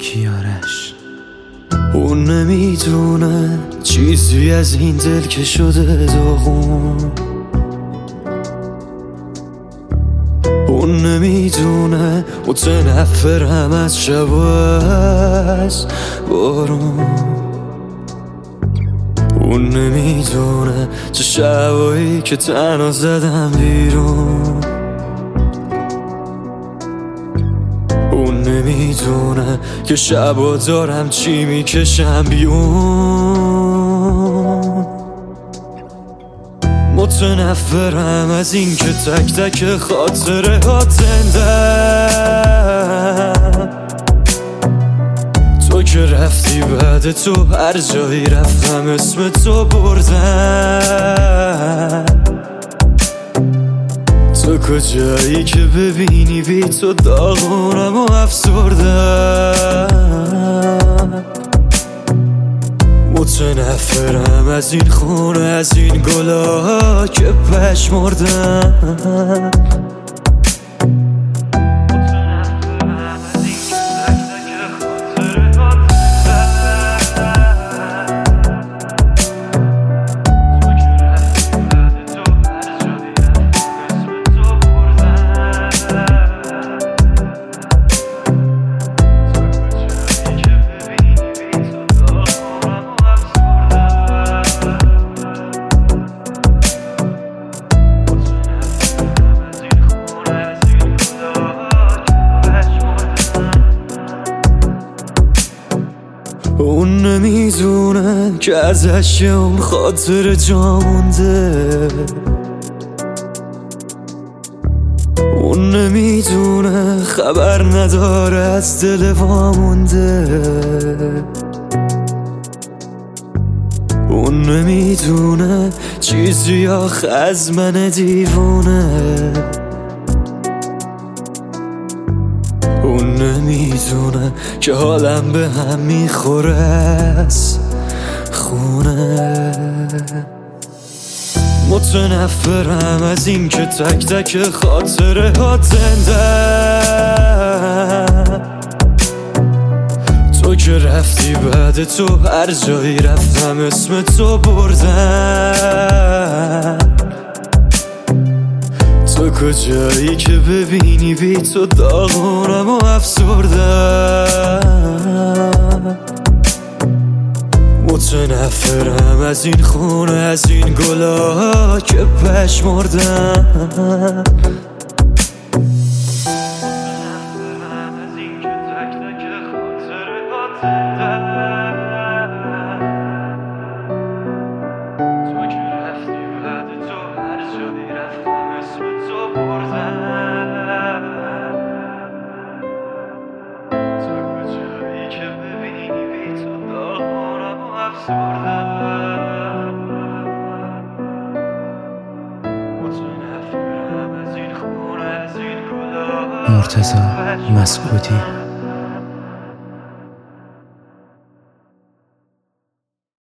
کیارش. اون نمیدونه چیزی از این دل که شده داغون. اون نمیدونه متنفرم از شب و از بارون. اون نمیدونه چه شبایی که تنها زدم بیرون. اون نمیدونه که شبا دارم چی میکشم بیون. متنفرم از این که تک تک خاطره ها زندم. تو که رفتی بعد تو هر جایی رفتم اسم تو بردم. تو کجایی که ببینی بی تو داغونم و افسردم. متنفرم از این خونه از این گلا که پشمردم. اون نمیدونه که ازش اون خاطر جا مونده. اون نمیدونه خبر نداره از دل وامونده. اون نمیدونه چیزی آخه از من دیوونه. اون نمیدونه که حالم به هم میخوره از خونه. متنفرم از این که تک تک خاطره ها زندم. تو که رفتی بعد تو هر جایی رفتم اسم تو بردم. تو کجایی که ببینی بی تو داغونم و افسردم. متنفرم از این خونه از این گلا که پشمردم. مرتضی مسعودی.